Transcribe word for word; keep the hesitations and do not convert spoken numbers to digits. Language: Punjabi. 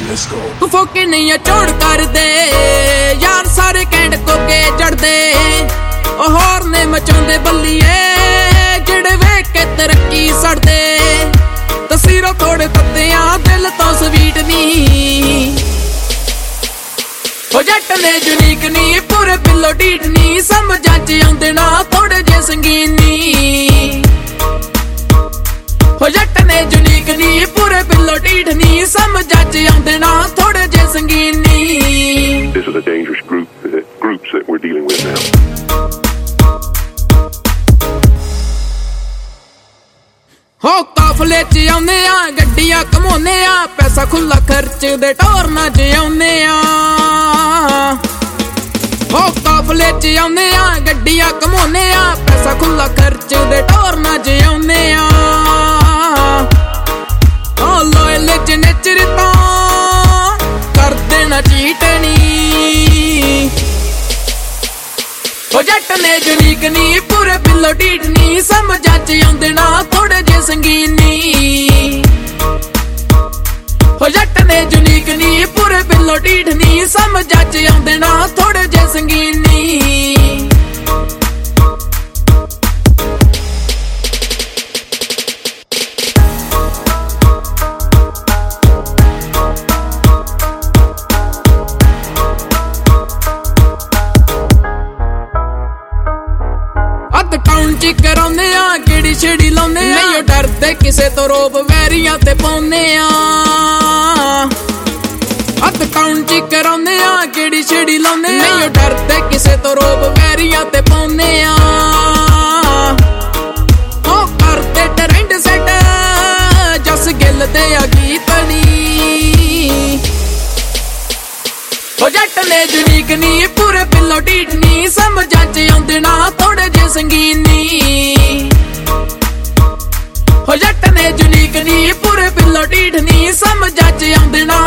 ਤੂੰ ਫੋਕੇ ਨਹੀਂ ਆ ਚੋੜ ਕਰਦੇ ਯਾਰ ਸਾਰੇ ਕੈਂਡ ਕੋਕੇ ਚੜਦੇ ਉਹ ਹੋਰ ਨੇ ਮਚਾਉਂਦੇ ਬੱਲੀਏ ਜਿਹੜੇ ਵੇਖ ਕੇ ਤਰੱਕੀ ਸੜਦੇ ਤਸਵੀਰਾਂ ਥੋੜੇ ਤੱਤਿਆਂ ਦਿਲ ਤੋਂ ਸਵੀਟ ਨੀ ਹੋ ਜੱਟ ਨੇ ਯੂਨੀਕ ਨੀ ਪੂਰੇ ਪਿੱਲੋ ਢੀਠ ਨੀ ਸਮਝਾਂ ਚ ਆਉਂਦੇ ਨਾ ਥੋੜੇ ਜੇ ਸੰਗੀਨ ਨੀ ਹੋ ਜੱਟ ਨੇ ਯੂਨੀਕ ਨੀ ਪੂਰੇ ਪਿੱਲੋ ਢੀਠ ਨੀ ਸਮਝਾਂ ਚ ਆਉਂਦੇ ਨਾ ਥੋੜੇ ਜੇ ਸੰਗੀਨ ਨੀ This is a dangerous group, uh, groups that we're dealing with now. ਹੋ ਕਾਫਲੇ ਚ ਆਉਂਦੇ ਆ ਗੱਡੀਆਂ ਕਮਾਉਂਦੇ ਆ ਪੈਸਾ ਖੁੱਲਾ ਖਰਚਦੇ ਟੌਰ ਨਾ ਜਿਉਂਦੇ ਆ ਹੋ ਕਾਫਲੇ ਚ ਆਉਂਦੇ ਆ ਗੱਡੀਆਂ ਕਮਾਉਂਦੇ ਆ ਪੈਸਾ ਖੁੱਲਾ ਖਰਚਦੇ ਟੌਰ ਨਾ ਜਿਉਂਦੇ ਆ ਓ ਲੋਇਲ ਚ ਨੇਚਰ ਤਾਂ ਕਰਦੇ ਨਾ ਚੀਟਣੀ ਹੋ ਜੱਟ ਨੇ ਯੂਨੀਕ ਨੀ ਪੂਰੇ ਪਿੱਲੋ ਢੀਠ ਨੀ ਸਮਝਾਂ ਚ ਆਉਂਦੇ ਨਾ ਥੋੜੇ ਜੇ ਸੰਗੀਨ ਨੀ ਹੋ ਜੱਟ ਨੇ ਯੂਨੀਕ ਨੀ ਪੂਰੇ ਪਿੱਲੋ ਢੀਠ ਨੀ ਸਮਝਾਂ ਚ ਆਉਂਦੇ ਨਾ ਥੋੜੇ ਜੇ ਸੰਗੀਨ ਨੀ ਚ ਕਰਾਉਂਦੇ ਆ ਕਿਹੜੀ ਛੇੜੀ ਲਾਉਂਦੇ ਆ ਨਹੀਂ ਡਰਦੇ ਕਿਸੇ ਤੋਂ ਰੋਬ ਵੈਰੀਆਂ ਤੇ ਪਾਉਂਦੇ ਆ ਅੱਧ ਕਾਉਂਟ ਚ ਕਰਾਉਂਦੇ ਆ ਕਿਹੜੀ ਛੇੜੀ ਲਾਉਂਦੇ ਆ ਨਹੀਂ ਡਰਦੇ ਕਿਸੇ ਤੋਂ ਰੋਬ ਵੈਰੀਆਂ ਤੇ ਪਾਉਂਦੇ ਆ ਹੋ ਕਰਦੇ ਟ੍ਰੈਂਡ ਸੈਟ ਜਸ ਗਿੱਲ ਦੇ ਆ ਗੀਤ ਨੀ ਹੋ ਜੱਟ ਨੇ ਯੂਨੀਕ ਨੀ ਪੂਰੇ ਪਿੱਲੋ ਢੀਠ ਨੀ ਸਮਝਾਂ ਚ ਆਉਂਦੇ ਨਾ ਥੋੜੇ ਜੇ ਸੰਗੀਨ ਨੀ ਹੋ ਜੱਟ ਨੇ ਯੂਨੀਕ ਨੀ ਪੂਰੇ ਪਿੱਲੋ ਢੀਠ ਨੀ ਸਮਝਾਂ ਚ ਆਉਂਦੇ ਨਾ